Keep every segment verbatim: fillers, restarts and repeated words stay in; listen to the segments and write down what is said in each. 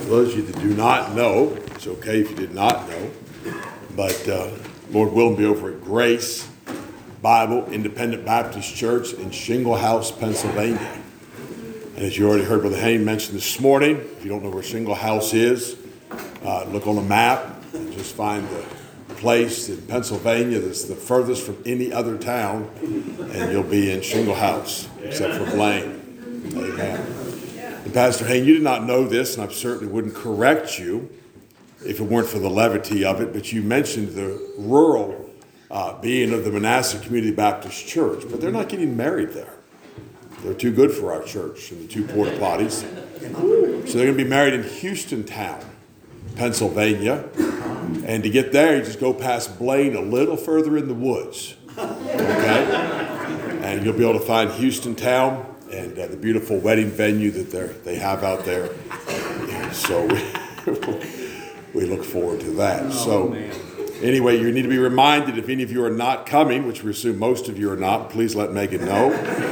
Those of you that do not know, it's okay if you did not know, but uh, Lord willing, be over at Grace Bible Independent Baptist Church in Shingle House, Pennsylvania. And as you already heard Brother Hayne mention this morning, if you don't know where Shingle House is, uh, look on the map and just find the place in Pennsylvania that's the furthest from any other town, and you'll be in Shingle House, except for Blaine. Amen. And Pastor Hayne, you did not know this, and I certainly wouldn't correct you if it weren't for the levity of it, but you mentioned the rural uh, being of the Manassas Community Baptist Church, but they're not getting married there. They're too good for our church and the two porta potties. So they're going to be married in Houstontown, Pennsylvania. And to get there, you just go past Blaine a little further in the woods. Okay? And you'll be able to find Houstontown and uh, the beautiful wedding venue that they they have out there. And so we, we look forward to that. So anyway, you need to be reminded, if any of you are not coming, which we assume most of you are not, please let Megan know.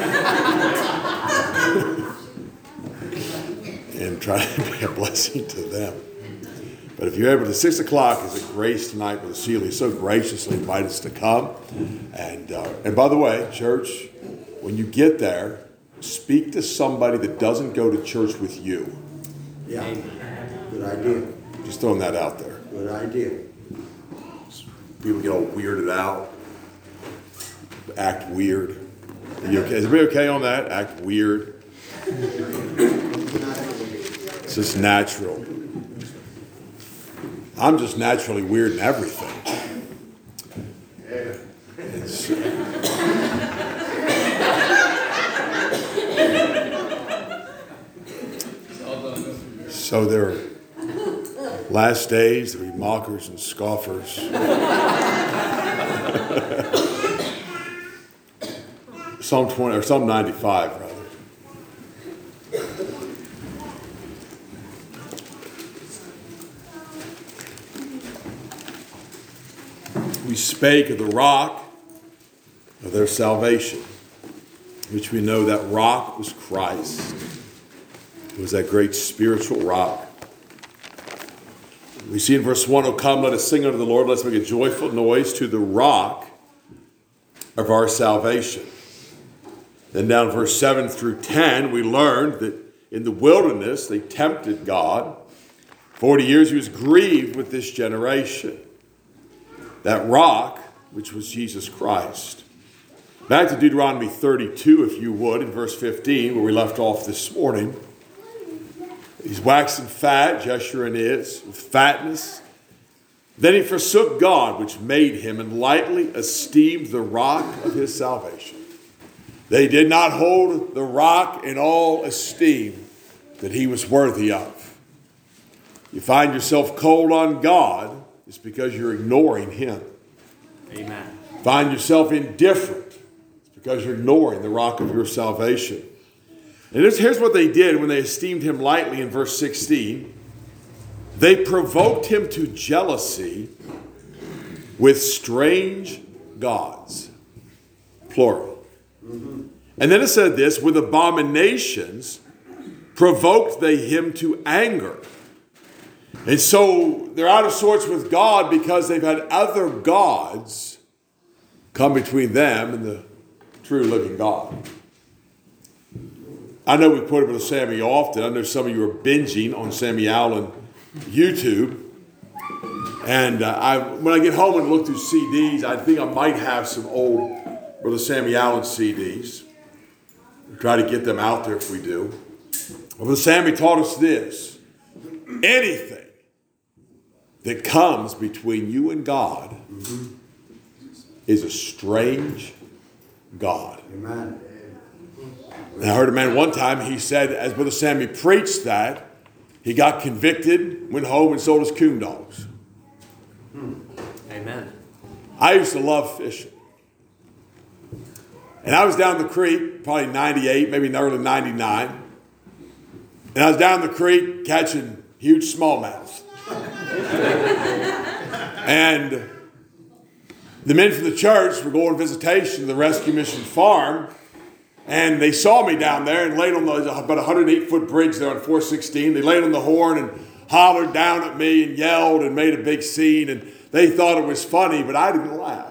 And try to be a blessing to them. But if you're able to, six o'clock is at Grace tonight with Celia. So graciously invite us to come. And uh, and by the way, church, when you get there, speak to somebody that doesn't go to church with you. Yeah, good idea. Just throwing that out there. Good idea. People get all weirded out, act weird. Are you okay? Is everybody okay on that? Act weird. It's just natural. I'm just naturally weird in everything. It's, so there are last days, there will be mockers and scoffers. Psalm twenty or Psalm ninety-five, rather. We spake of the rock of their salvation, which we know that rock was Christ. It was that great spiritual rock. We see in verse one, "O come, let us sing unto the Lord, let us make a joyful noise to the rock of our salvation." Then down verse seven through ten, we learned that in the wilderness they tempted God. Forty years he was grieved with this generation. That rock, which was Jesus Christ. Back to Deuteronomy thirty-two, if you would, in verse fifteen, where we left off this morning. He's waxing fat, Jeshurun is, with fatness. Then he forsook God, which made him, and lightly esteemed the rock of his salvation. They did not hold the rock in all esteem that he was worthy of. You find yourself cold on God, it's because you're ignoring him. Amen. Find yourself indifferent, it's because you're ignoring the rock of your salvation. And here's what they did when they esteemed him lightly in verse sixteen. They provoked him to jealousy with strange gods. Plural. Mm-hmm. And then it said this, with abominations provoked they him to anger. And so they're out of sorts with God because they've had other gods come between them and the true living God. I know we put it with Sammy often. I know some of you are binging on Sammy Allen YouTube. And uh, I, when I get home and look through C Ds, I think I might have some old Brother Sammy Allen C Ds. We'll try to get them out there if we do. Well, Brother Sammy taught us this. Anything that comes between you and God mm-hmm. is a strange God. Amen. And I heard a man one time, he said, as Brother Sammy preached that, he got convicted, went home and sold his coon dogs. Hmm. Amen. I used to love fishing. And I was down the creek, probably ninety-eight, maybe in early ninety-nine. And I was down the creek catching huge smallmouths. And the men from the church were going on visitation to the Rescue Mission Farm. And they saw me down there and laid on the, about a one hundred eight foot bridge there on four sixteen. They laid on the horn and hollered down at me and yelled and made a big scene, and they thought it was funny, but I didn't laugh.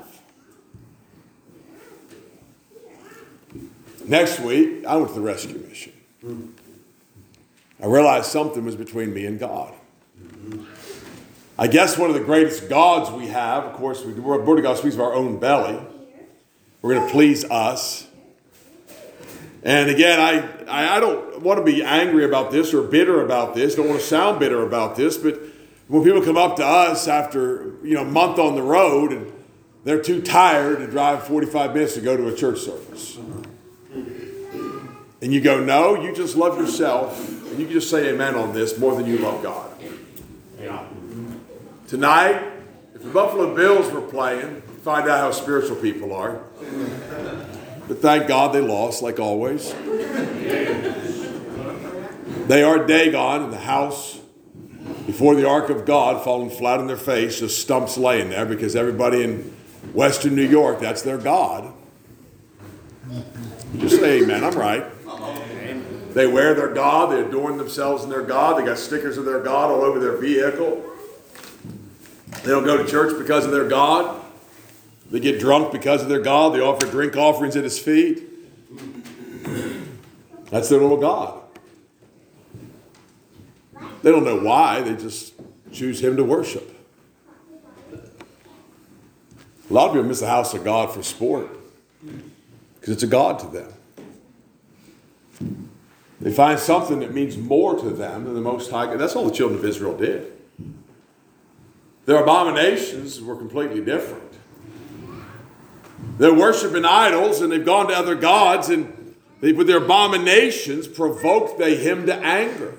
Next week, I went to the rescue mission. I realized something was between me and God. I guess one of the greatest gods we have, of course, we're born of God speaks of our own belly. We're going to please us. And again, I, I, I don't want to be angry about this or bitter about this. Don't want to sound bitter about this. But when people come up to us after, you know, a month on the road and they're too tired to drive forty-five minutes to go to a church service. And you go, no, you just love yourself. And you can just say amen on this more than you love God. Yeah. Tonight, if the Buffalo Bills were playing, find out how spiritual people are. But thank God they lost, like always. They are Dagon in the house before the ark of God, falling flat on their face, just stumps laying there, because everybody in Western New York, that's their God. Just say amen, I'm right. They wear their God, they adorn themselves in their God, they got stickers of their God all over their vehicle. They don't go to church because of their God. They get drunk because of their God. They offer drink offerings at his feet. That's their little God. They don't know why. They just choose him to worship. A lot of people miss the house of God for sport because it's a God to them. They find something that means more to them than the Most High God. That's all the children of Israel did. Their abominations were completely different. They're worshiping idols and they've gone to other gods, and they, with their abominations provoked they him to anger.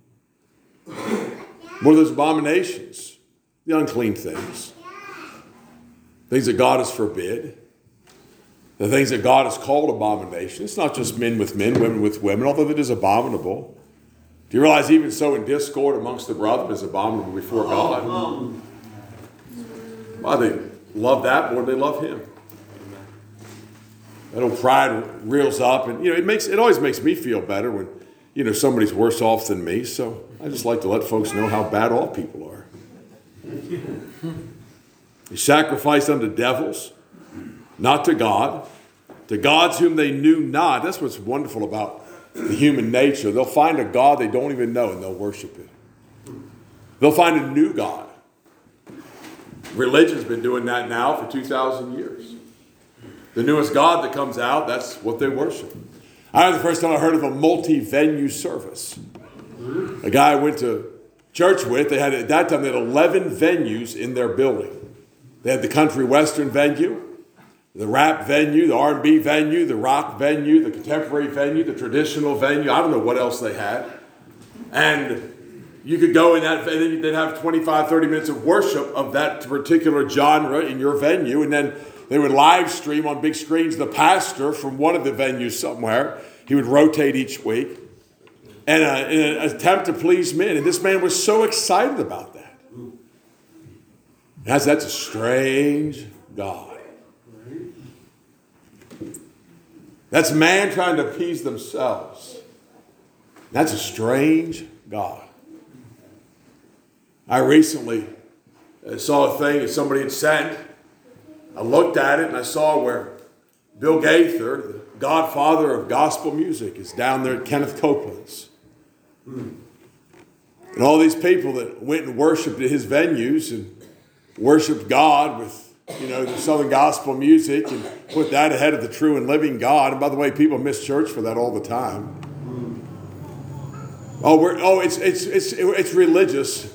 What are those abominations? The unclean things. Things that God has forbid. The things that God has called abomination. It's not just men with men, women with women, although it is abominable. Do you realize even so in discord amongst the brethren is abominable before God? Why, they love that more than they love him. That old pride reels up, and you know it makes it always makes me feel better when you know somebody's worse off than me. So I just like to let folks know how bad all people are. They sacrifice unto devils, not to God, to gods whom they knew not. That's what's wonderful about the human nature. They'll find a God they don't even know and they'll worship it. They'll find a new God. Religion's been doing that now for two thousand years. The newest God that comes out, that's what they worship. I remember the first time I heard of a multi-venue service. A guy I went to church with, they had at that time they had eleven venues in their building. They had the country western venue, the rap venue, the R and B venue, the rock venue, the contemporary venue, the traditional venue. I don't know what else they had. And you could go in that, and then they'd have twenty-five, thirty minutes of worship of that particular genre in your venue. And then they would live stream on big screens the pastor from one of the venues somewhere. He would rotate each week. And uh, in an attempt to please men. And this man was so excited about that. That's, that's a strange God. That's man trying to appease themselves. That's a strange God. I recently saw a thing that somebody had sent. I looked at it and I saw where Bill Gaither, the godfather of gospel music, is down there at Kenneth Copeland's. And all these people that went and worshiped at his venues and worshiped God with, you know, the Southern gospel music and put that ahead of the true and living God. And by the way, people miss church for that all the time. Oh, we're, oh, it's it's it's it's religious.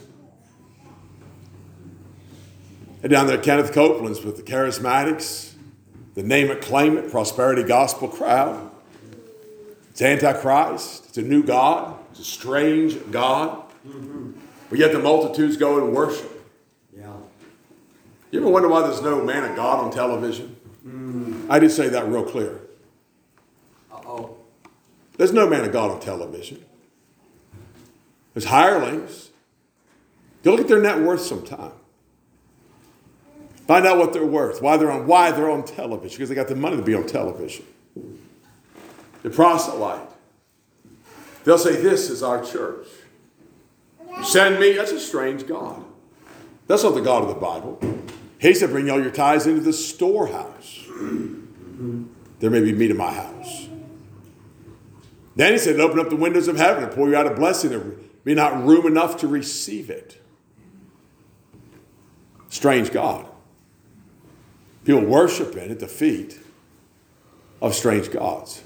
And down there at Kenneth Copeland's with the charismatics, the name it, claim it, prosperity gospel crowd. It's Antichrist. It's a new God. It's a strange God. Mm-hmm. But yet the multitudes go and worship. Yeah. You ever wonder why there's no man of God on television? Mm. I did say that real clear. Uh-oh. There's no man of God on television. There's hirelings. Go look at their net worth sometime. Find out what they're worth, why they're on, why they're on television, because they got the money to be on television. They proselyte. They'll say, this is our church. Send me. That's a strange God. That's not the God of the Bible. He said, bring all your tithes into the storehouse. There may be meat in my house. Then he said, open up the windows of heaven and pour you out a blessing. There be not room enough to receive it. Strange God. People worshiping at the feet of strange gods.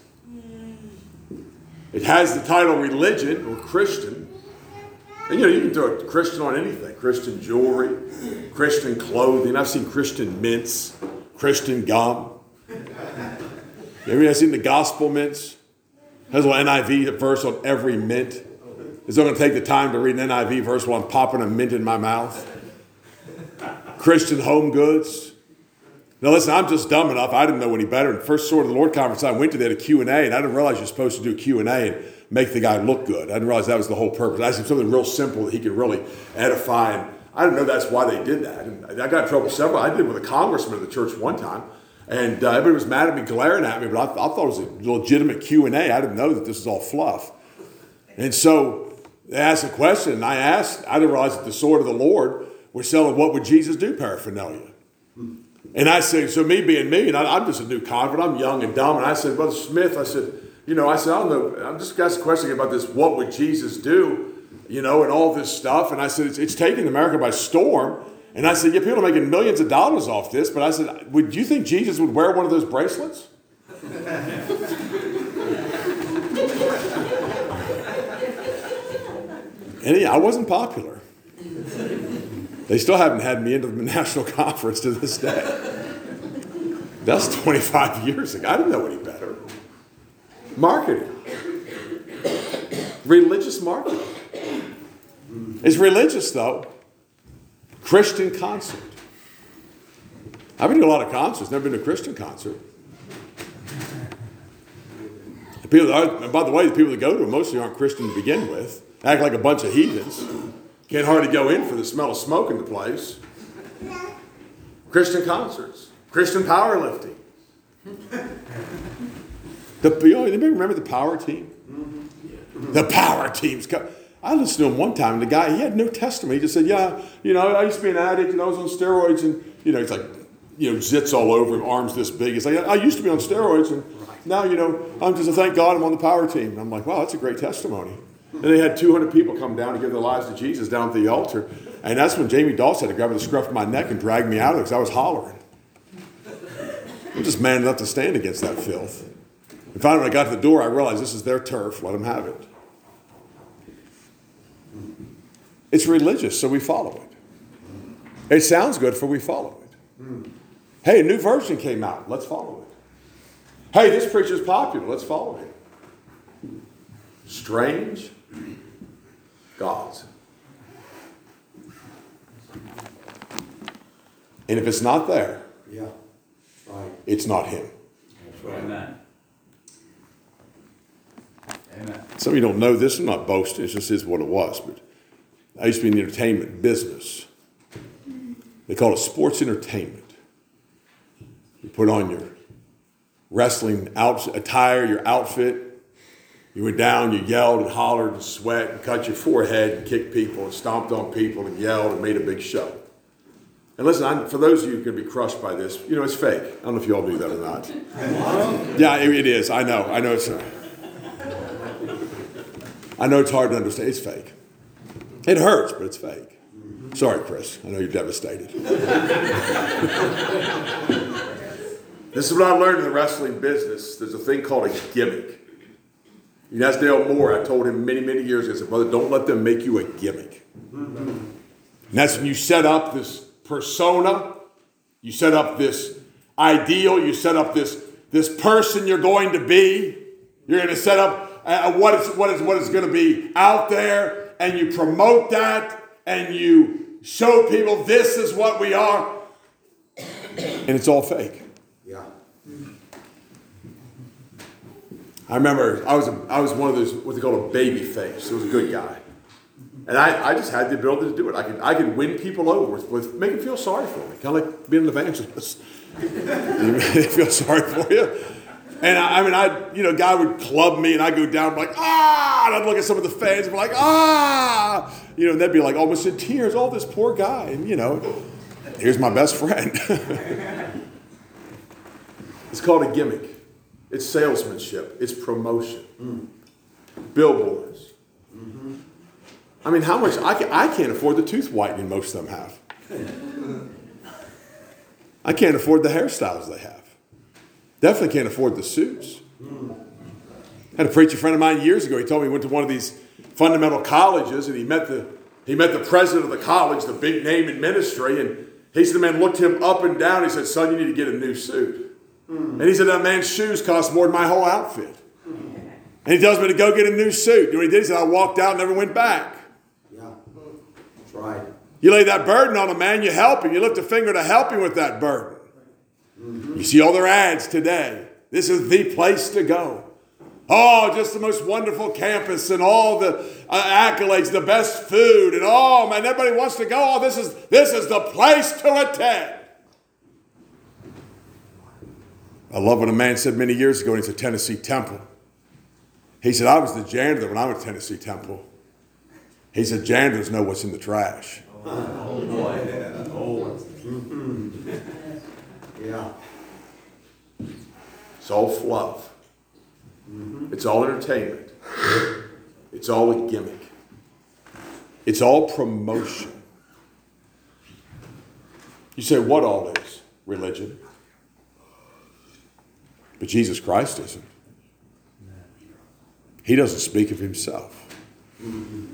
It has the title religion or Christian. And you know, you can throw a Christian on anything. Christian jewelry, Christian clothing. I've seen Christian mints, Christian gum. You ever seen the gospel mints? There's a little N I V verse on every mint. Is I'm going to take the time to read an N I V verse while I'm popping a mint in my mouth. Christian home goods. Now listen, I'm just dumb enough. I didn't know any better. In the first Sword of the Lord conference I went to, they had a Q and A, and I didn't realize you're supposed to do a Q and A and make the guy look good. I didn't realize that was the whole purpose. I asked him something real simple that he could really edify. And I didn't know that's why they did that. And I got in trouble several. I did it with a congressman of the church one time. And uh, everybody was mad at me, glaring at me, but I, I thought it was a legitimate Q and A. I didn't know that this was all fluff. And so they asked a question, and I asked, I didn't realize that the sword of the Lord was selling what would Jesus do paraphernalia. And I said, so me being me, and I, I'm just a new convert, I'm young and dumb, and I said, Brother Smith, I said, you know, I said, I don't know, I'm just asking a question about this, what would Jesus do, you know, and all this stuff. And I said, it's, it's taking America by storm. And I said, yeah, people are making millions of dollars off this, but I said, would you think Jesus would wear one of those bracelets? And yeah, I wasn't popular. They still haven't had me into the national conference to this day. That's twenty-five years ago. I didn't know any better. Marketing. Religious marketing. It's religious, though. Christian concert. I've been to a lot of concerts. Never been to a Christian concert. The people that are, and by the way, the people that go to them mostly aren't Christian to begin with. Act like a bunch of heathens. Can't hardly go in for the smell of smoke in the place. Christian concerts. Christian powerlifting. The, you know, anybody remember the power team? The power teams. I listened to him one time, and the guy, he had no testimony. He just said, yeah, you know, I used to be an addict, and I was on steroids, and, you know, he's like, you know, zits all over him, arms this big. He's like, I used to be on steroids, and now, you know, I'm just, thank God I'm on the power team. And I'm like, wow, that's a great testimony. And they had two hundred people come down to give their lives to Jesus down at the altar. And that's when Jamie Dawson had to grab the scruff of my neck and drag me out of it because I was hollering. I'm just man enough to stand against that filth. And finally, when I got to the door, I realized this is their turf. Let them have it. It's religious, so we follow it. It sounds good, for we follow it. Hey, a new version came out. Let's follow it. Hey, this preacher's popular. Let's follow him. Strange gods. And if it's not there, Yeah. Right. it's not him. That's right. Amen. Amen. Some of you don't know this. I'm not boasting. It just is what it was. But I used to be in the entertainment business. They call it sports entertainment. You put on your wrestling out- attire, your outfit. You went down, you yelled and hollered and sweat and cut your forehead and kicked people and stomped on people and yelled and made a big show. And listen, I'm, for those of you who are going to be crushed by this, you know, it's fake. I don't know if you all knew that or not. Yeah, it, it is. I know. I know it's I know it's hard to understand. It's fake. It hurts, but it's fake. Sorry, Chris. I know you're devastated. This is what I learned in the wrestling business. There's a thing called a gimmick. You know, that's Dale Moore. I told him many, many years ago, I said, brother, don't let them make you a gimmick. And that's when you set up this persona, you set up this ideal, you set up this, this person you're going to be. You're going to set up uh, what is what is what is going to be out there, and you promote that, and you show people this is what we are, and it's all fake. Yeah. I remember I was a, I was one of those what they call a baby face. It was a good guy, and I, I just had the ability to do it. I could I could win people over with, with make them feel sorry for me, kind of like being an evangelist. They feel sorry for you. And I, I mean, I, you know, a guy would club me, and I'd go down, like, ah, and I'd look at some of the fans, and be like, ah, you know, and they'd be like almost in tears, oh, this poor guy, and you know, here's my best friend. It's called a gimmick. It's salesmanship. It's promotion. Mm. Billboards. Mm-hmm. I mean, how much, I, can, I can't afford the tooth whitening most of them have. I can't afford the hairstyles they have. Definitely can't afford the suits. Mm. I had a preacher friend of mine years ago. He told me he went to one of these fundamental colleges, and he met the he met the president of the college, the big name in ministry, and he said the man looked him up and down. He said, son, you need to get a new suit. Mm. And he said, that man's shoes cost more than my whole outfit. Mm. And he tells me to go get a new suit. You know what he did? He said, I walked out and never went back. Yeah, that's right. You lay that burden on a man, you help him. You lift a finger to help him with that burden. Mm-hmm. You see all their ads today. This is the place to go. Oh, just the most wonderful campus and all the uh, accolades, the best food, and oh man, everybody wants to go. Oh, this is this is the place to attend. I love what a man said many years ago when he's at Tennessee Temple. He said, I was the janitor when I went to Tennessee Temple. He said, janitors know what's in the trash. Oh, boy. Oh. Mm-hmm. Yeah. It's all fluff. Mm-hmm. It's all entertainment. It's all a gimmick. It's all promotion. You say, what all is? Religion. But Jesus Christ isn't. He doesn't speak of himself. Mm-hmm.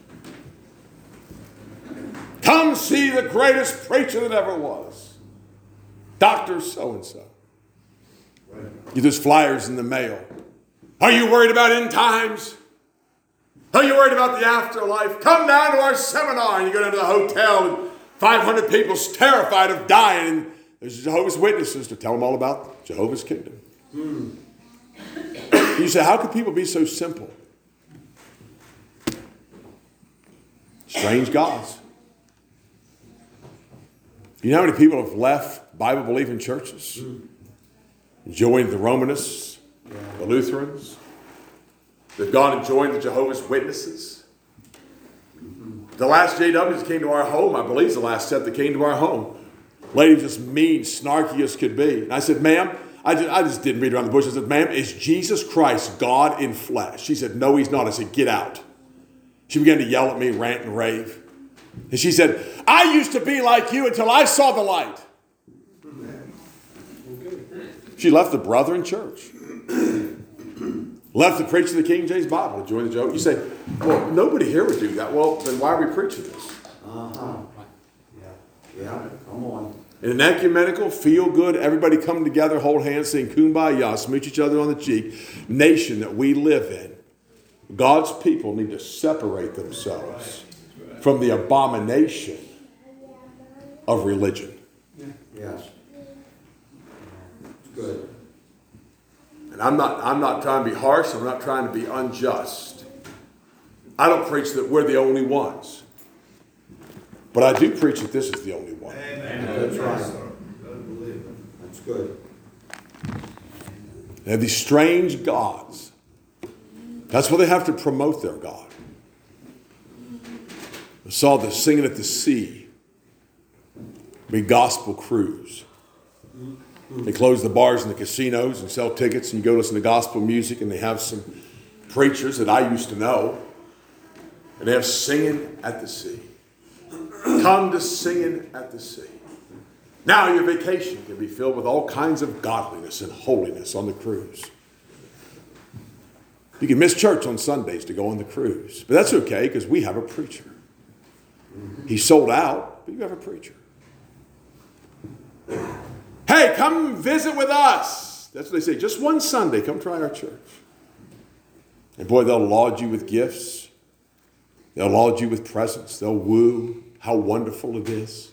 Come see the greatest preacher that ever was. Doctor so-and-so. Get those flyers in the mail. Are you worried about end times? Are you worried about the afterlife? Come down to our seminar. And you go down to the hotel and five hundred people's terrified of dying. And there's Jehovah's Witnesses to tell them all about Jehovah's kingdom. Hmm. You say, how could people be so simple? Strange gods. You know how many people have left Bible-believing churches? Mm. Joined the Romanists, yeah. The Lutherans. They've gone and joined the Jehovah's Witnesses. Mm-hmm. The last J Ws came to our home, I believe is the last set that came to our home. Lady was just mean, snarky as could be. And I said, ma'am, I just, I just didn't beat around the bush. I said, ma'am, is Jesus Christ God in flesh? She said, no, he's not. I said, get out. She began to yell at me, rant and rave. And she said, I used to be like you until I saw the light. She left the Brethren church. Left the preaching of the King James Bible to join the Jehovah. You say, well, nobody here would do that. Well, then why are we preaching this? Uh-huh. Yeah. Yeah, come on. In an ecumenical, feel good, everybody come together, hold hands, sing kumbaya, smooch each other on the cheek, nation that we live in, God's people need to separate themselves from the abomination of religion. Yes. Good. And I'm not, I'm not trying to be harsh. I'm not trying to be unjust. I don't preach that we're the only ones. But I do preach that this is the only one. Amen. That's right. That's good. They have these strange gods. That's why they have to promote their God. I saw the Singing at the Sea, big gospel cruise. They close the bars and the casinos and sell tickets, and you go listen to gospel music, and they have some preachers that I used to know, and they have Singing at the Sea. Come to Singing at the Sea. Now your vacation can be filled with all kinds of godliness and holiness on the cruise. You can miss church on Sundays to go on the cruise, but that's okay because we have a preacher. He's sold out, but you have a preacher. Hey, come visit with us. That's what they say. Just one Sunday, come try our church. And boy, they'll laud you with gifts. They'll laud you with presents. They'll woo how wonderful it is.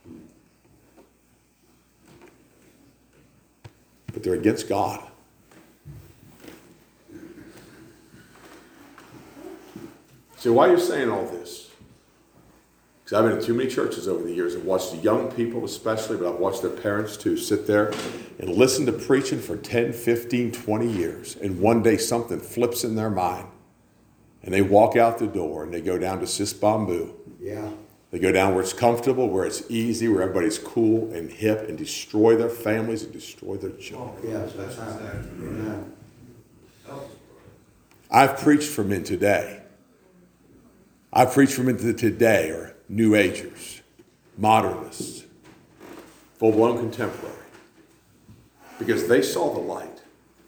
But they're against God. So why are you saying all this? Because I've been in too many churches over the years and watched the young people especially, but I've watched their parents too, sit there and listen to preaching for ten, fifteen, twenty years. And one day something flips in their mind. And they walk out the door and they go down to Sis Bamboo. Yeah. They go down where it's comfortable, where it's easy, where everybody's cool and hip, and destroy their families and destroy their children. Yes, that's right. Amen. I've preached for men today. I've preached for men today are New Agers, modernists, full-blown contemporary, because they saw the light.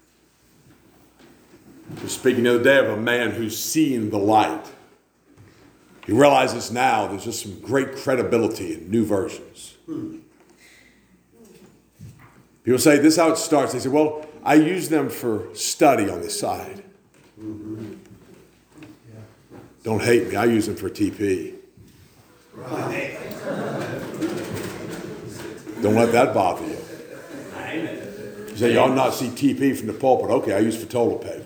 I was speaking the other day of a man who's seeing the light. He realizes now there's just some great credibility in new versions. People say, this is how it starts. They say, well, I use them for study on the side. Mm-hmm. Don't hate me. I use them for T P. Right. Don't let that bother you. You say, y'all not see T P from the pulpit. Okay, I use for toilet paper.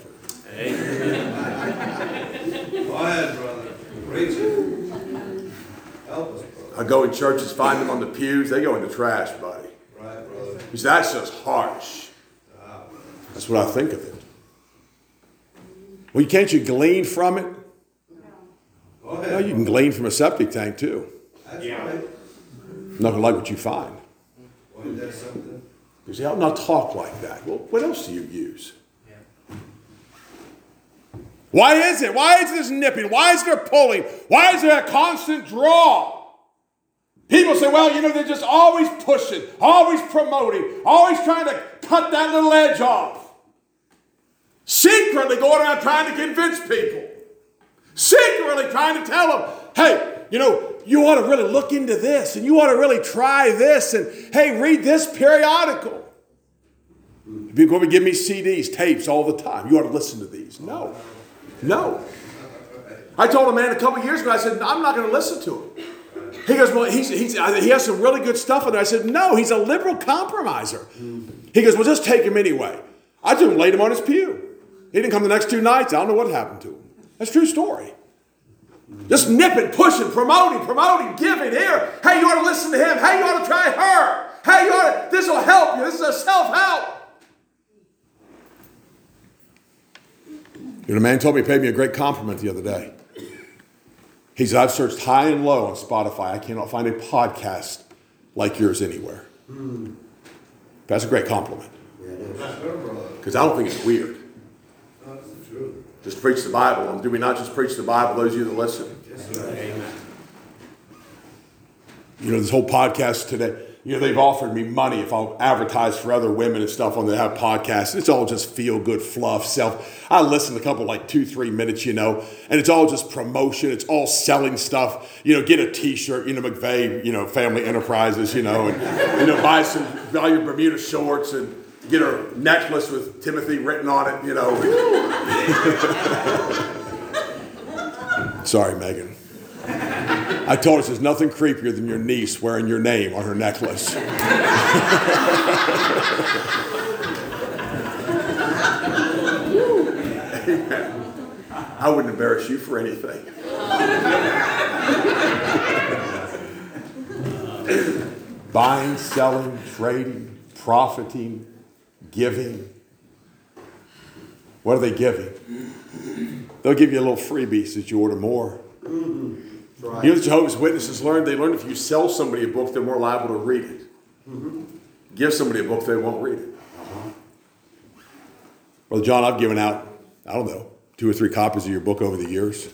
Go ahead, brother. Preach it. Help us, brother. I go in churches, find them on the pews. They go in the trash, buddy. Right, brother. You say, that's just harsh. That's what I think of it. Well, can't you glean from it? Go ahead. No, you can glean from a septic tank, too. That's right. I'm not going to like what you find. Wasn't that something? You say, I'll not talk like that. Well, what else do you use? Why is it? Why is this nipping? Why is there pulling? Why is there a constant draw? People say, well, you know, they're just always pushing, always promoting, always trying to cut that little edge off. Secretly going around trying to convince people. Secretly trying to tell them, hey, you know, you ought to really look into this and you ought to really try this and, hey, read this periodical. People give me C Ds, tapes all the time. You ought to listen to these. No. No. I told a man a couple of years ago, I said, I'm not going to listen to him. He goes, well, he's, he's, he has some really good stuff in there. I said, no, he's a liberal compromiser. He goes, well, just take him anyway. I just laid him on his pew. He didn't come the next two nights. I don't know what happened to him. That's a true story. Just nipping, pushing, promoting, promoting, giving here. Hey, you ought to listen to him. Hey, you ought to try her. Hey, you ought to, this will help you. This is a self-help. You know, a man told me, he paid me a great compliment the other day. He said, I've searched high and low on Spotify. I cannot find a podcast like yours anywhere. Mm. That's a great compliment. Because I don't think it's weird. That's the truth. Just preach the Bible. And do we not just preach the Bible, those of you that listen? Yes, sir. Amen. You know, this whole podcast today, you know, they've offered me money if I'll advertise for other women and stuff on that have podcasts. It's all just feel-good fluff, self. I listen to a couple like two, three minutes, you know, and it's all just promotion. It's all selling stuff. You know, get a T-shirt, you know, McVeigh, you know, Family Enterprises, you know, and, you know, buy some, buy your Bermuda shorts and get a necklace with Timothy written on it, you know. Sorry, Megan. I told her there's nothing creepier than your niece wearing your name on her necklace. I wouldn't embarrass you for anything. Buying, selling, trading, profiting, giving. What are they giving? They'll give you a little freebie so that you order more. Mm-hmm. Right. You know what Jehovah's Witnesses learned? They learned if you sell somebody a book, they're more liable to read it. Mm-hmm. Give somebody a book, they won't read it. Uh-huh. Brother John, I've given out, I don't know, two or three copies of your book over the years.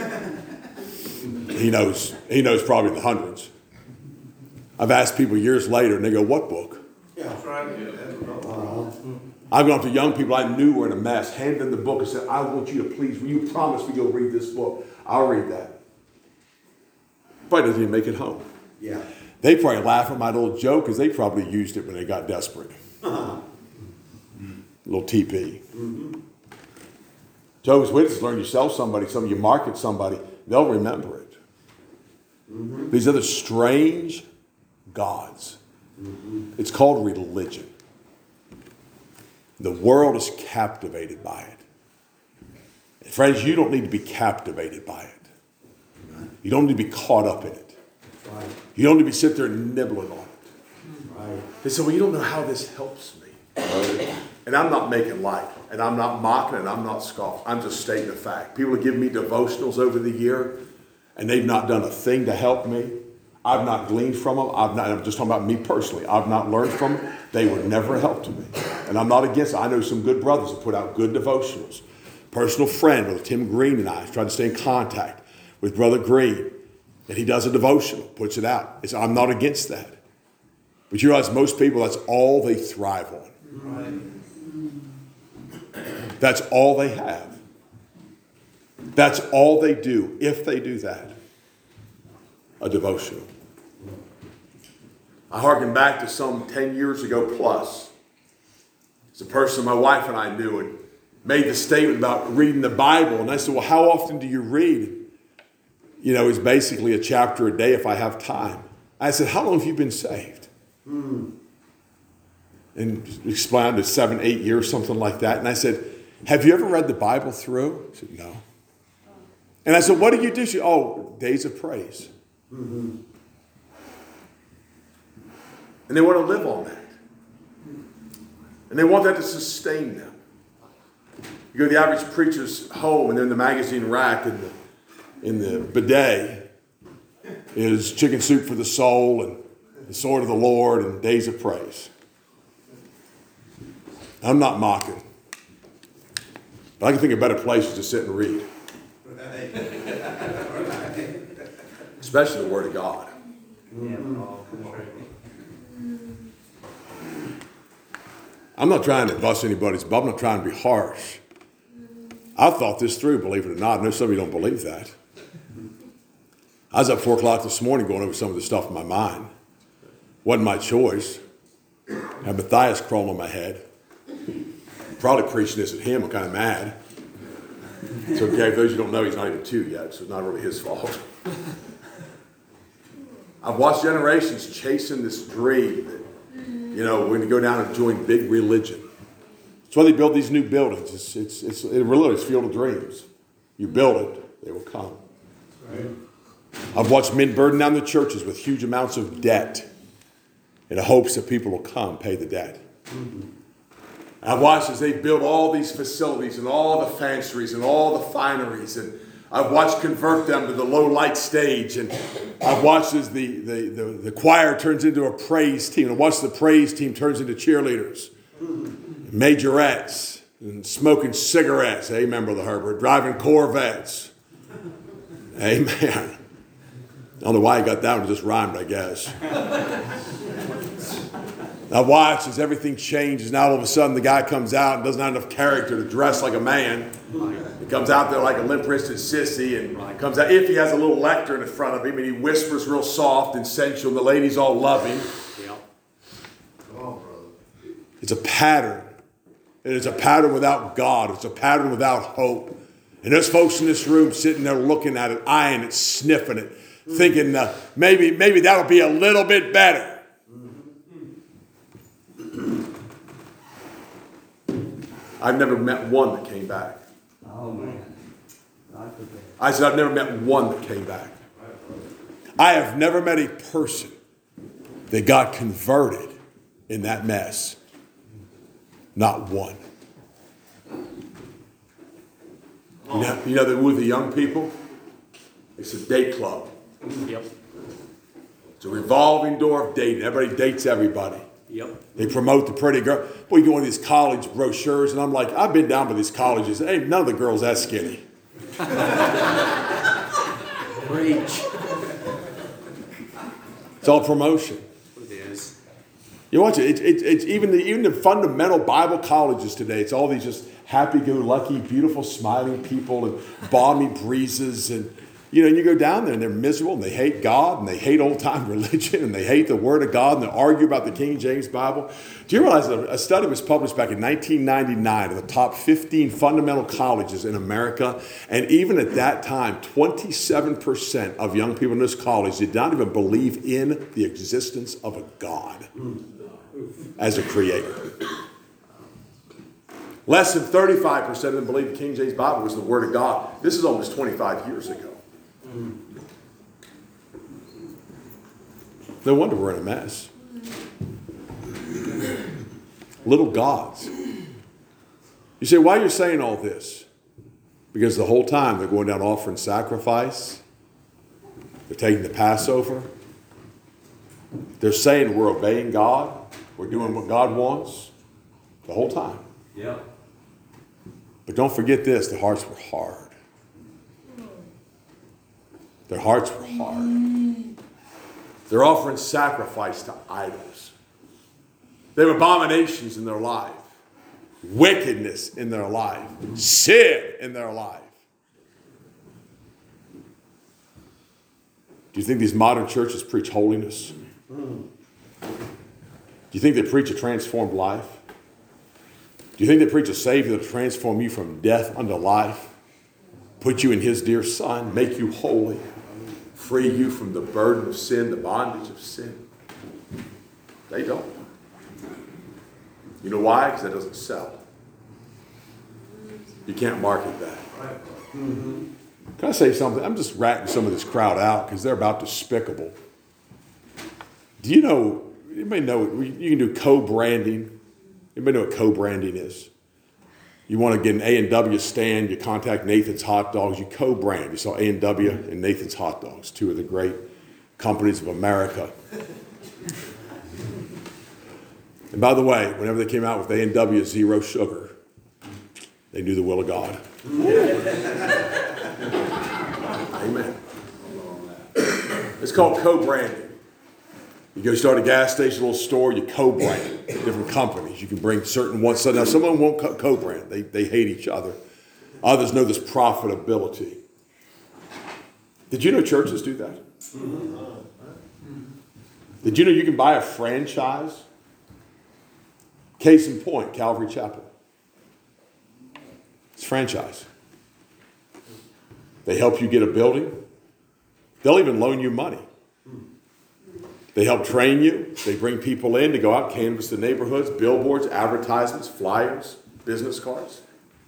He knows, he knows probably the hundreds. I've asked people years later, and they go, what book? Yeah, that's right. Yeah, that's right. Uh-huh. I've gone to young people I knew were in a mess, handed them the book and said, I want you to please, will you promise me you'll read this book? I'll read that. Probably doesn't even make it home. Yeah. They probably laugh at my little joke because they probably used it when they got desperate. Uh-huh. A little T P. Mm-hmm. Jehovah's Witnesses learn you sell somebody, some you market somebody, they'll remember it. Mm-hmm. These are the strange gods. Mm-hmm. It's called religion. The world is captivated by it. And friends, you don't need to be captivated by it. You don't need to be caught up in it. Right, You don't need to be sitting there nibbling on it. right. They say, well, you don't know how this helps me. And I'm not making light, and I'm not mocking, and I'm not scoffing. I'm just stating a fact. People have given me devotionals over the year, and they've not done a thing to help me. I've not gleaned from them. I've not, I'm just talking about me personally. I've not learned from them. They were never a help to me. And I'm not against it. I know some good brothers who put out good devotionals. Personal friend, Brother Tim Green and I try to stay in contact with Brother Green. And he does a devotional, puts it out. It's, I'm not against that. But you realize most people, that's all they thrive on. Right. That's all they have. That's all they do, if they do that. A devotional. I hearken back to some ten years ago plus. It's a person my wife and I knew and made the statement about reading the Bible. And I said, well, how often do you read? You know, it's basically a chapter a day if I have time. I said, how long have you been saved? Hmm. And explained it seven, eight years, something like that. And I said, have you ever read the Bible through? She said, no. And I said, what do you do? She said, oh, days of praise. Mm-hmm. And they want to live on that. And they want that to sustain them. You go to the average preacher's home and they're in the magazine rack and the, in the bidet is Chicken Soup for the Soul and the Sword of the Lord and Days of Praise. I'm not mocking. But I can think of better places to sit and read. Right. Especially the Word of God. I'm not trying to bust anybody's bubble. I'm not trying to be harsh. I've thought this through, believe it or not. I know some of you don't believe that. I was up four o'clock this morning going over some of the stuff in my mind. Wasn't my choice. I had Matthias crawling on my head. Probably preaching this at him. I'm kind of mad. It's okay. For those who don't know, he's not even two yet, so it's not really his fault. I've watched generations chasing this dream that, you know, we're going to go down and join big religion. That's why they build these new buildings. It's it's it's it really is Field of Dreams. You build it, they will come. Right. I've watched men burden down the churches with huge amounts of debt in the hopes that people will come pay the debt. Mm-hmm. I've watched as they build all these facilities and all the fanceries and all the fineries, and I've watched convert them to the low light stage, and I've watched as the, the, the, the choir turns into a praise team, and I've watched the praise team turns into cheerleaders, majorettes, and smoking cigarettes, amen, Brother Herbert, driving Corvettes, amen. I don't know why he got that one, it just rhymed, I guess. Now watch as everything changes. Now all of a sudden the guy comes out and doesn't have enough character to dress like a man. He comes out there like a limp-wristed sissy and comes out, if he has a little lectern in front of him, and he whispers real soft and sensual, and the ladies all love him. Come on, brother. It's a pattern. And it's a pattern without God. It's a pattern without hope. And there's folks in this room sitting there looking at it, eyeing it, sniffing it, thinking uh, maybe, maybe that'll be a little bit better. I've never met one that came back. Oh, man. Not the best. I said, I've never met one that came back. I have never met a person that got converted in that mess. Not one. You know, you know that with the young people, it's a date club. Yep. It's a revolving door of dating. Everybody dates everybody. Yep. They promote the pretty girl. Boy, you go on these college brochures, and I'm like, I've been down to these colleges. Hey, none of the girls that skinny. Preach. It's all promotion. It is. You watch it. It's it, it's even the even the fundamental Bible colleges today. It's all these just happy-go-lucky, beautiful, smiling people and balmy breezes, and you know, and you go down there and they're miserable and they hate God and they hate old-time religion and they hate the Word of God and they argue about the King James Bible. Do you realize that a study was published back in nineteen ninety-nine of the top fifteen fundamental colleges in America, and even at that time, twenty-seven percent of young people in this college did not even believe in the existence of a God as a creator. Less than thirty-five percent of them believed the King James Bible was the Word of God. This is almost twenty-five years ago. No wonder we're in a mess. Little gods. You say, why are you saying all this? Because the whole time they're going down offering sacrifice. They're taking the Passover. They're saying we're obeying God. We're doing what God wants the whole time. Yeah. But don't forget this, their hearts were hard. Their hearts were hard. They're offering sacrifice to idols. They have abominations in their life. Wickedness in their life. Sin in their life. Do you think these modern churches preach holiness? Do you think they preach a transformed life? Do you think they preach a Savior that will transform you from death unto life? Put you in His dear Son, make you holy, free you from the burden of sin, the bondage of sin? They don't. You know why? Because that doesn't sell. You can't market that. Mm-hmm. Can I say something? I'm just ratting some of this crowd out because they're about despicable. Do you know, you may know, you can do co-branding. Anybody know what co-branding is? You want to get an A and W stand, you contact Nathan's Hot Dogs, you co-brand. You saw A and W and Nathan's Hot Dogs, two of the great companies of America. And by the way, whenever they came out with A and W Zero Sugar, they knew the will of God. Amen. It's called co-branding. You go start a gas station, a little store, you co-brand different companies. You can bring certain ones. So now some of them won't co-brand. They, they hate each other. Others know this profitability. Did you know churches do that? Did you know you can buy a franchise? Case in point, Calvary Chapel. It's franchise. They help you get a building. They'll even loan you money. They help train you. They bring people in to go out, canvass the neighborhoods, billboards, advertisements, flyers, business cards.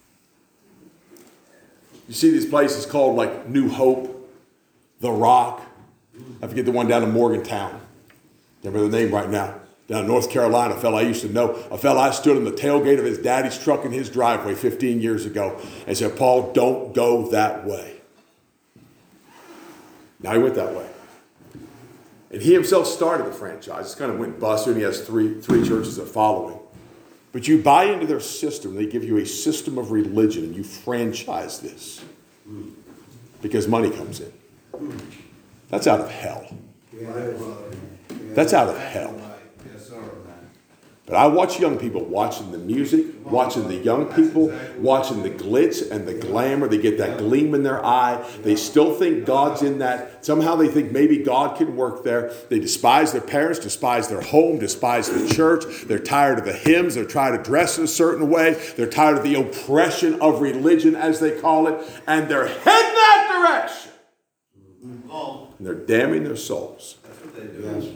You see these places called like New Hope, The Rock. I forget the one down in Morgantown. Can't remember the name right now. Down in North Carolina, a fellow I used to know, a fellow I stood in the tailgate of his daddy's truck in his driveway fifteen years ago and said, Paul, don't go that way. Now he went that way. And he himself started the franchise. It's kind of went bust, and he has three, three churches that follow him. But you buy into their system. They give you a system of religion, and you franchise this because money comes in. That's out of hell. That's out of hell. But I watch young people watching the music, watching the young people, watching the glitz and the glamour. They get that gleam in their eye. They still think God's in that. Somehow they think maybe God can work there. They despise their parents, despise their home, despise the church. They're tired of the hymns. They're trying to dress in a certain way. They're tired of the oppression of religion, as they call it. And they're heading that direction. And they're damning their souls. That's what they do.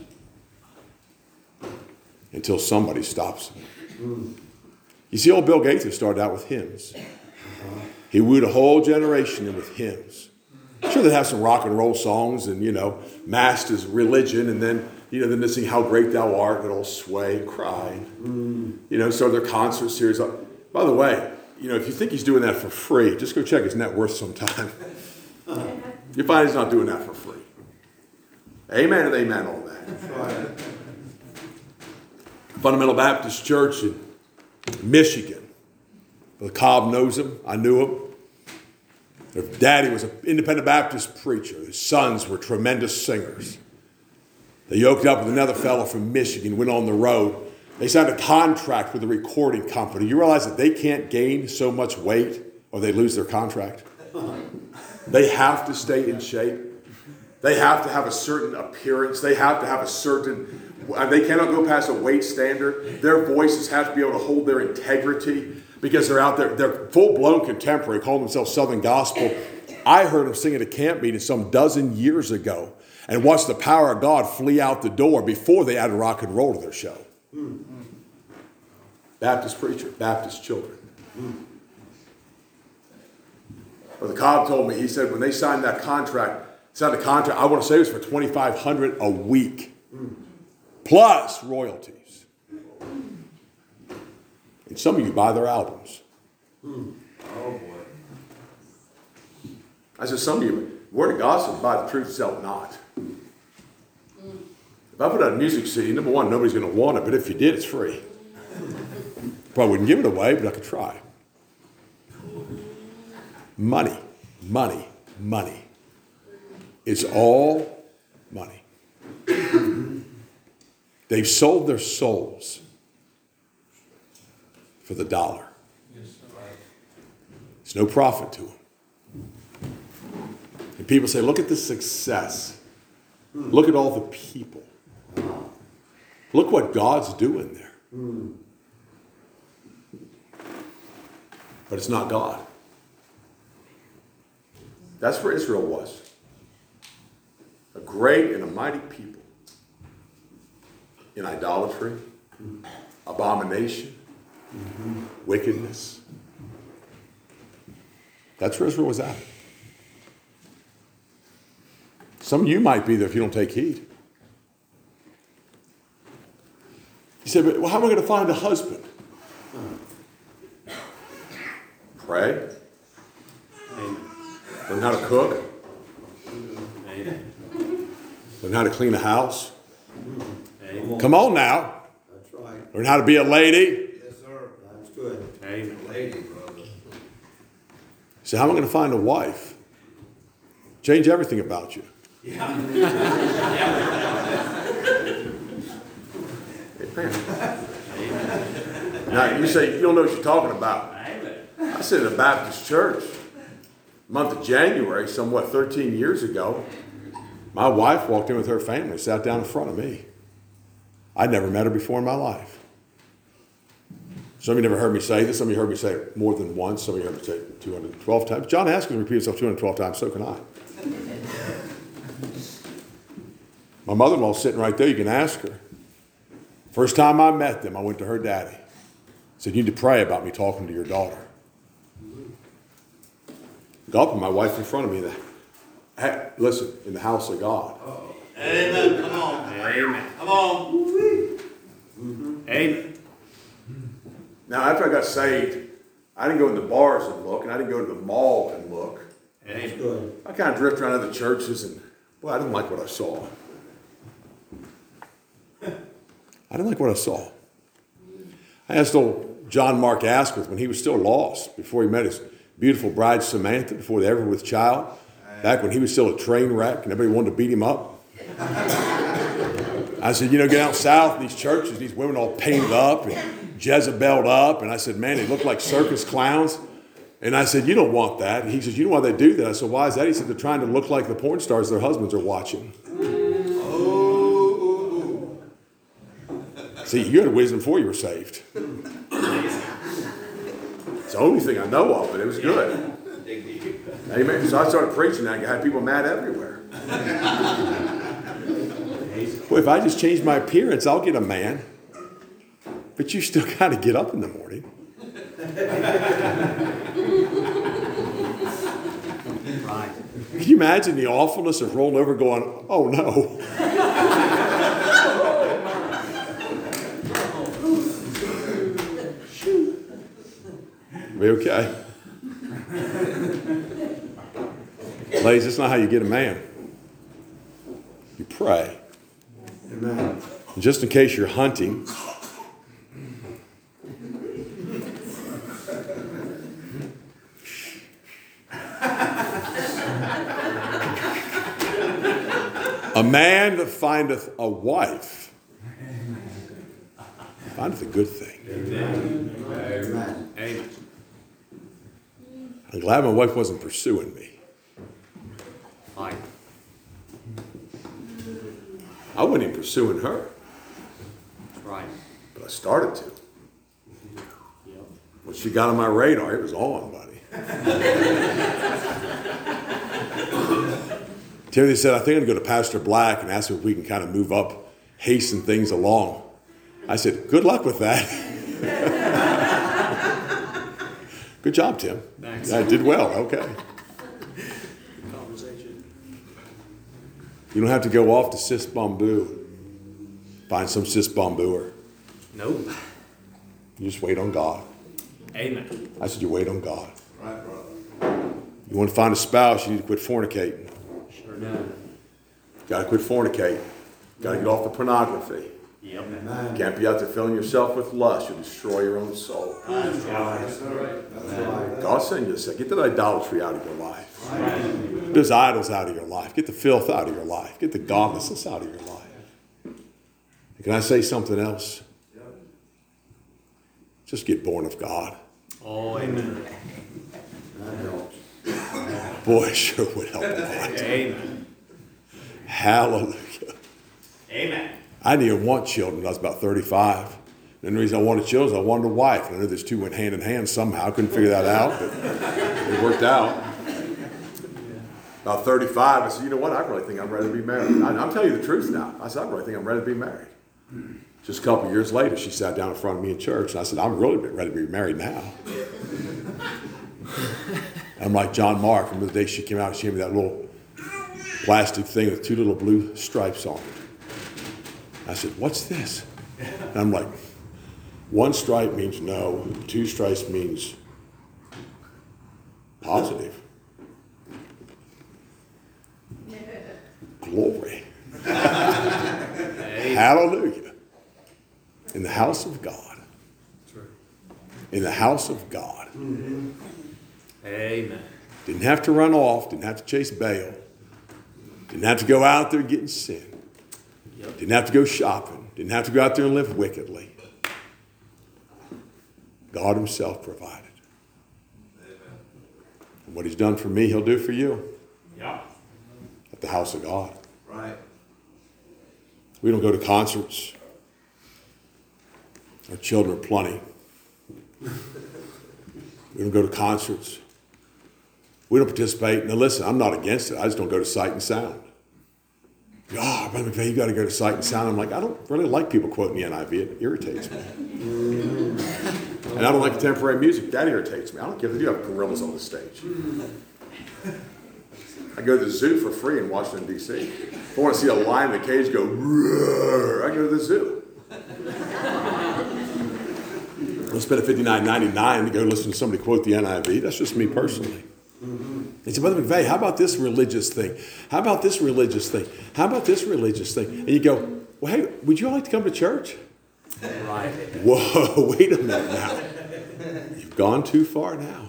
Until somebody stops them. You see, old Bill Gaither started out with hymns. He wooed a whole generation in with hymns. Sure, they'd have some rock and roll songs and, you know, masked as religion, and then, you know, then they sing How Great Thou Art, and all sway and cry. You know, so their concert series. By the way, you know, if you think he's doing that for free, just go check his net worth sometime. You find he's not doing that for free. Amen and amen on that. That's right. Fundamental Baptist Church in Michigan. Brother Cobb knows him. I knew him. Their daddy was an independent Baptist preacher. His sons were tremendous singers. They yoked up with another fellow from Michigan, went on the road. They signed a contract with a recording company. You realize that they can't gain so much weight or they lose their contract? They have to stay in shape. They have to have a certain appearance. They have to have a certain... They cannot go past a weight standard. Their voices have to be able to hold their integrity because they're out there. They're full-blown contemporary, calling themselves Southern Gospel. I heard them sing at a camp meeting some dozen years ago and watched the power of God flee out the door before they added rock and roll to their show. Mm. Baptist preacher, Baptist children. Mm. Brother Cobb told me, he said when they signed that contract, signed a contract, I want to say it was for twenty-five hundred dollars a week. Plus royalties. And some of you buy their albums. Oh, boy. I said, some of you, word of God says, buy the truth, sell it not. If I put out a music C D, number one, nobody's going to want it, but if you did, it's free. Probably wouldn't give it away, but I could try. Money, money, money. It's all money. They've sold their souls for the dollar. It's no profit to them. And people say, look at the success. Look at all the people. Look what God's doing there. But it's not God. That's where Israel was. A great and a mighty people. In idolatry, abomination, wickedness. That's where Israel was at. Some of you might be there if you don't take heed. You say, but well, how am I going to find a husband? Pray. Amen. Learn how to cook. Amen. Learn how to clean a house. Amen. Come on now. That's right. Learn how to be a lady. Yes, sir. That's good. Amen. Lady, brother. So how am I going to find a wife? Change everything about you. Now you say you don't know what you're talking about. I sit in a Baptist church, month of January, somewhat thirteen years ago. My wife walked in with her family, sat down in front of me. I'd never met her before in my life. Some of you never heard me say this. Some of you heard me say it more than once. Some of you heard me say it two hundred twelve times. John Haskins repeated himself two hundred twelve times, so can I. My mother-in-law's sitting right there. You can ask her. First time I met them, I went to her daddy. Said, you need to pray about me talking to your daughter. God put my wife in front of me. Hey, listen, in the house of God. Amen. Come on. Amen. Come on. Amen. Now, after I got saved, I didn't go in the bars and look, and I didn't go to the mall and look. That's Amen. good. I kind of drift around other churches, and, boy, I didn't like what I saw. I didn't like what I saw. I asked old John Mark Asquith when he was still lost, before he met his beautiful bride Samantha, before they ever were with child, back when he was still a train wreck and everybody wanted to beat him up. I said, you know, get out south in these churches, these women all painted up and Jezebel'd up. And I said, man, they look like circus clowns. And I said, you don't want that. And he says, you know why they do that? I said, why is that? He said, they're trying to look like the porn stars their husbands are watching. See, you had wisdom before you were saved. It's the only thing I know of, but it was good. Amen. So I started preaching. I had people mad everywhere. Well, if I just change my appearance, I'll get a man. But you still got to get up in the morning. Right. Can you imagine the awfulness of rolling over going, oh no. Be okay. Ladies, that's not how you get a man. You pray. Amen. And just in case you're hunting, a man that findeth a wife findeth a good thing. Amen. Amen. I'm glad my wife wasn't pursuing me. Right. I wasn't even pursuing her, That's right. but I started to. Yep. When she got on my radar, it was on, buddy. Timothy said, I think I'm going to go to Pastor Black and ask him if we can kind of move up, hasten things along. I said, good luck with that. Good job, Tim. Thanks. I did well. Okay. Conversation. You don't have to go off to Sis Bamboo. Find some sis bambooer. Nope. You just wait on God. Amen. I said you wait on God. Right, brother. You want to find a spouse, you need to quit fornicating. Sure does. Got to quit fornicating. Got to get off the pornography. Yep. Amen. Can't be out there filling yourself with lust. You'll destroy your own soul. That's right. That's right. That's right. God's saying you to say, get that idolatry out of your life. Get those idols out of your life. Get the filth out of your life. Get the godlessness out of your life. And can I say something else? Just get born of God. Oh, amen. That helps. Boy, it sure would help a lot. Amen. Hallelujah. Amen. I didn't even want children when I was about thirty-five. And the reason I wanted children is I wanted a wife. And I knew those two went hand in hand somehow. I couldn't figure that out, but it worked out. About thirty-five, I said, you know what? I really think I'm ready to be married. I, I'm telling you the truth now. I said, I really think I'm ready to be married. Just a couple of years later, she sat down in front of me in church, and I said, I'm really ready to be married now. I'm like John Mark. Remember the day she came out, she gave me that little plastic thing with two little blue stripes on it. I said, what's this? And I'm like, one stripe means no, two stripes means positive. Glory. Hallelujah. In the house of God. In the house of God. Amen. Didn't have to run off. Didn't have to chase Baal. Didn't have to go out there and get in sin. Yep. Didn't have to go shopping. Didn't have to go out there and live wickedly. God himself provided. And what he's done for me, he'll do for you. Yeah. At the house of God. Right. We don't go to concerts. Our children are plenty. We don't go to concerts. We don't participate. Now listen, I'm not against it. I just don't go to Sight and Sound. Oh, Brother McVeigh, you got to go to Sight and Sound. I'm like, I don't really like people quoting the N I V. It irritates me. And I don't like contemporary music. That irritates me. I don't care if they do have gorillas on the stage. I go to the zoo for free in Washington, D C If I want to see a lion in a cage go, roar, I go to the zoo. I'll spend fifty-nine ninety-nine to go listen to somebody quote the N I V. That's just me personally. They said, Brother McVeigh, how about this religious thing? How about this religious thing? How about this religious thing? And you go, well, hey, would you like to come to church? Right. Whoa, wait a minute now. You've gone too far now.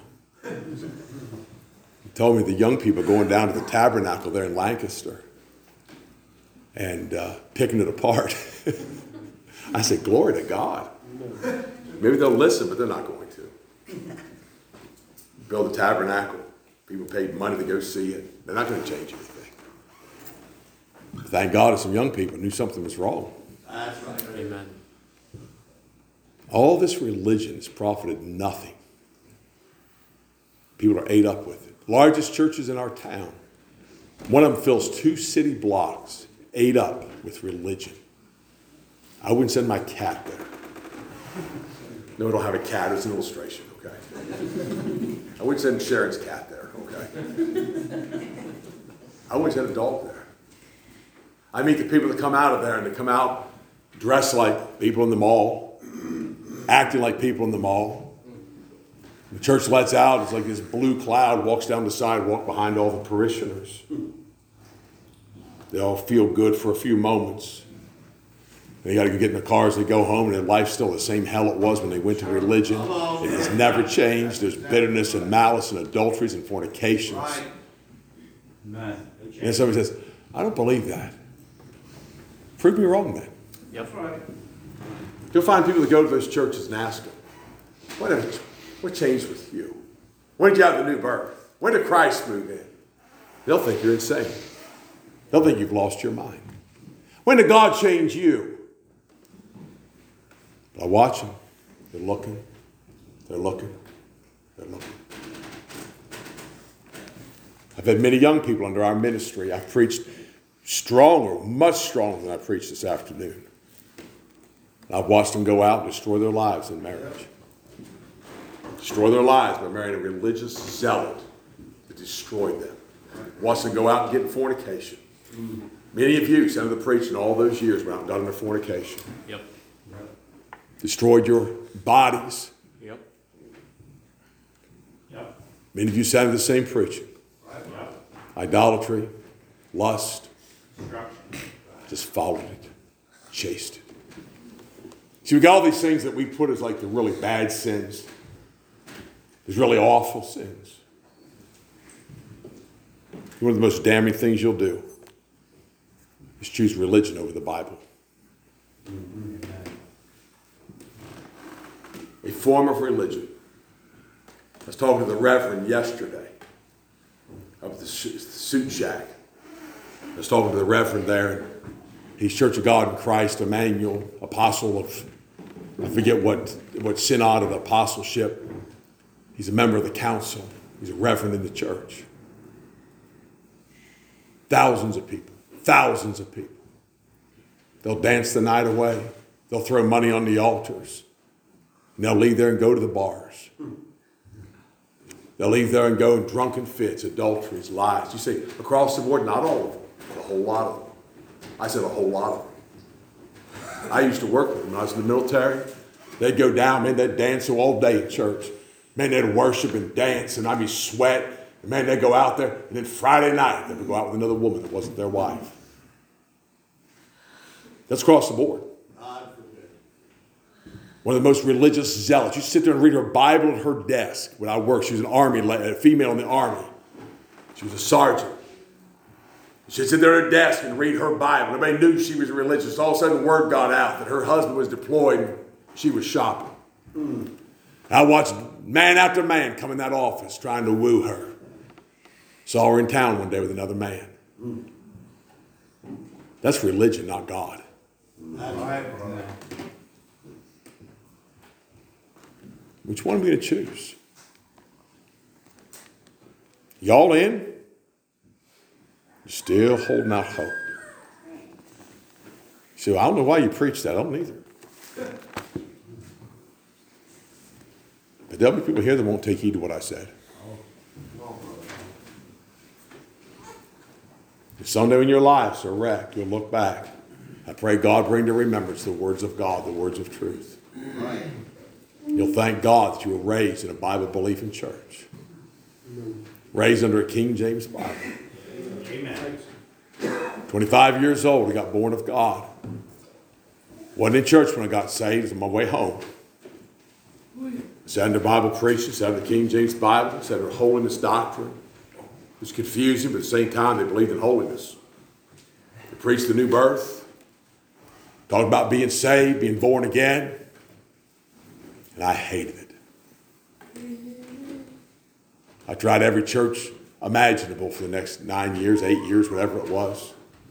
He told me the young people going down to the tabernacle there in Lancaster and uh, picking it apart. I said, glory to God. Maybe they'll listen, but they're not going to. Build a tabernacle. People paid money to go see it. They're not going to change anything. Thank God that some young people knew something was wrong. That's right. Amen. All this religion has profited nothing. People are ate up with it. Largest churches in our town. One of them fills two city blocks, ate up with religion. I wouldn't send my cat there. No, I don't have a cat. It's an illustration, okay? I wouldn't send Sharon's cat there, okay? I wouldn't send a dog there. I meet the people that come out of there and they come out dressed like people in the mall, acting like people in the mall. The church lets out. It's like this blue cloud walks down the sidewalk behind all the parishioners. They all feel good for a few moments. They got to get in the cars, they go home, and their life's still the same hell it was when they went to religion. It has never changed. There's bitterness and malice and adulteries and fornications. Right. And somebody says, I don't believe that. Prove me wrong then. Yep. Right. You'll find people that go to those churches and ask them, what, what changed with you? When did you have the new birth? When did Christ move in? They'll think you're insane. They'll think you've lost your mind. When did God change you? I watch them. They're looking. They're looking. They're looking. I've had many young people under our ministry. I've preached stronger, much stronger than I preached this afternoon. I've watched them go out and destroy their lives in marriage. Destroy their lives by marrying a religious zealot that destroyed them. Watched them go out and get in fornication. Many of you, some of the preaching all those years went out and got into fornication. Yep. Destroyed your bodies. Yep. Yep. Many of you sat in the same preaching. Yep. Idolatry, lust, Destruction. just followed it, chased it. See, we got all these things that we put as like the really bad sins. There's really awful sins. One of the most damning things you'll do is choose religion over the Bible. A form of religion. I was talking to the Reverend yesterday of the suit shack. I was talking to the Reverend there. He's Church of God in Christ, Emmanuel, apostle of, I forget what, what synod of apostleship. He's a member of the council. He's a reverend in the church. Thousands of people. Thousands of people. They'll dance the night away. They'll throw money on the altars. And they'll leave there and go to the bars. They'll leave there and go in drunken fits, adulteries, lies. You see, across the board, not all of them, but a whole lot of them. I said a whole lot of them. I used to work with them when I was in the military. They'd go down, man, they'd dance all day in church. Man, they'd worship and dance, and I'd be sweat. And man, they'd go out there, and then Friday night, they would go out with another woman that wasn't their wife. That's across the board. One of the most religious zealots. You sit there and read her Bible at her desk. When I worked, she was an army, a female in the army. She was a sergeant. She'd sit there at her desk and read her Bible. Everybody knew she was religious. All of a sudden, word got out that her husband was deployed and she was shopping. Mm. I watched man after man come in that office trying to woo her. Saw her in town one day with another man. Mm. That's religion, not God. That's right, brother. Which one are we going to choose? Y'all in? Still holding out hope. So I don't know why you preach that. I don't either. But there'll be people here that won't take heed to what I said. If someday in your lives are wrecked, you'll look back. I pray God bring to remembrance the words of God, the words of truth. Right. You'll thank God that you were raised in a Bible-believing church. Raised under a King James Bible. Amen. twenty-five years old, I got born of God. Wasn't in church when I got saved. It was on my way home. Sat under Bible preaching, sat under the King James Bible, sat under holiness doctrine. It was confusing, but at the same time, they believed in holiness. They preached the new birth. Talked about being saved, being born again. And I hated it. I tried every church imaginable for the next nine years, eight years, whatever it was.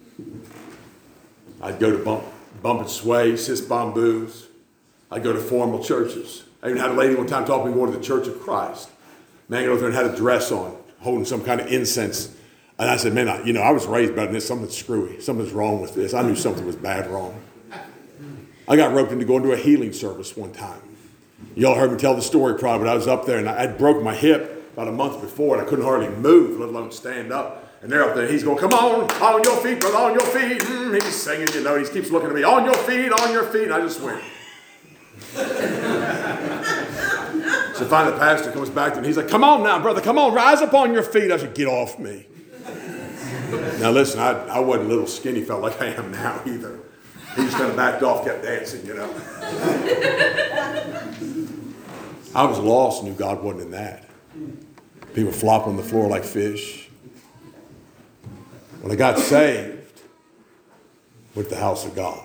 I'd go to Bump, bump and Sway, Sis Bamboos. I'd go to formal churches. I even had a lady one time talk to me going to the Church of Christ. Man got over there and had a dress on, holding some kind of incense. And I said, man, I, you know, I was raised better than this. Something's screwy. Something's wrong with this. I knew something was bad wrong. I got roped into going to a healing service one time. Y'all heard me tell the story probably, but I was up there and I had broke my hip about a month before and I couldn't hardly move, let alone stand up. And they're up there and he's going, come on, on your feet, brother, on your feet. Mm, he's singing, you know, he keeps looking at me, on your feet, on your feet. And I just went. So finally the pastor comes back to me. He's like, come on now, brother, come on, rise up on your feet. I said, get off me. Now listen, I, I wasn't a little skinny fella like I am now either. He just kind of backed off, kept dancing, you know. I was lost and knew God wasn't in that. People flopping on the floor like fish. When I got saved, went to the house of God.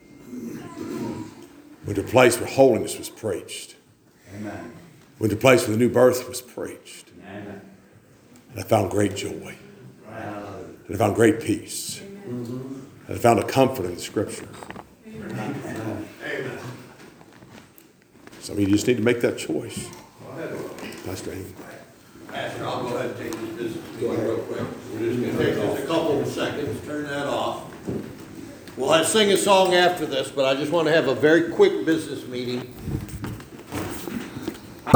Went to a place where holiness was preached. Amen. Went to a place where the new birth was preached. Amen. And I found great joy. And I found great peace. Mm-hmm. And I found a comfort in the Scripture. Amen. Amen. Some of you just need to make that choice. Go ahead. Pastor Amy. Pastor, I'll go ahead and take this business meeting real quick. We're just going to take just a couple of seconds, turn that off. We'll have, sing a song after this, but I just want to have a very quick business meeting.